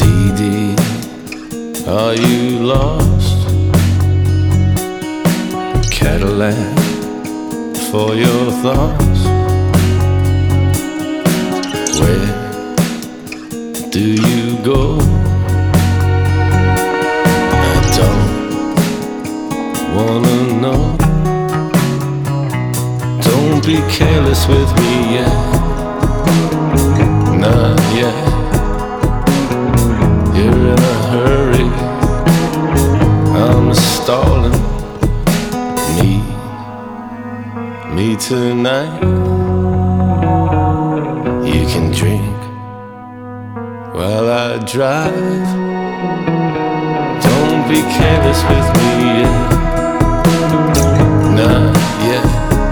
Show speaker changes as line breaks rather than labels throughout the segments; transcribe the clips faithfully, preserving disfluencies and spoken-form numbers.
Dee Dee, are you lost? Cadillac for your thoughts. Where do you go? I don't wanna know. Don't be careless with me yet. Not yet. You're in a hurry, I'm stalling. Me, me tonight. You can drink while I drive. Don't be careless with me yet. Not yet.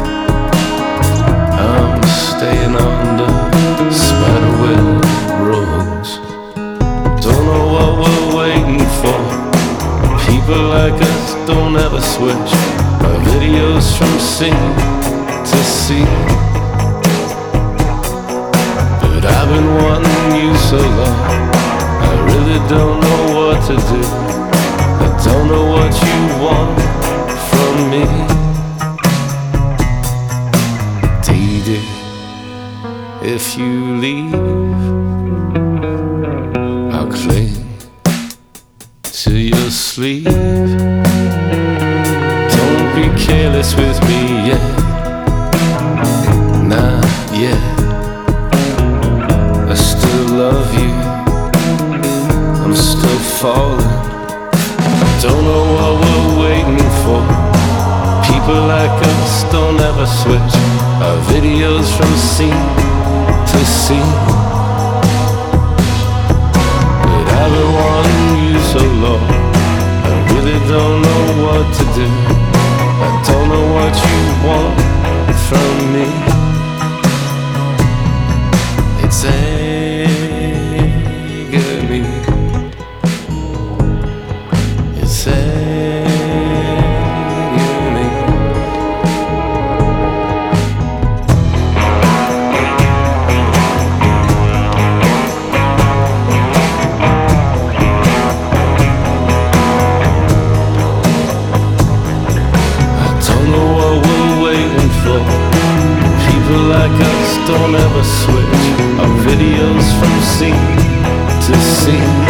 I'm staying on the spiderweb roads. Don't know what we're waiting for. People like us don't ever switch our videos from scene to scene. But I've been wanting you so long, I really don't know what to do. I don't know what you want from me. Dee Dee, if you leave, I'll cling to your sleeve. Don't be careless with me yet. Not yet. I still love you, I'm still falling. Don't know what we're waiting for. People like us don't ever switch our videos from scene to scene. But I've been wanting you so long, I really don't know what to do. I don't know what you want from me. It's agony. It's agony. I don't know what we're waiting for. People like us don't ever switch our videos from scene to scene.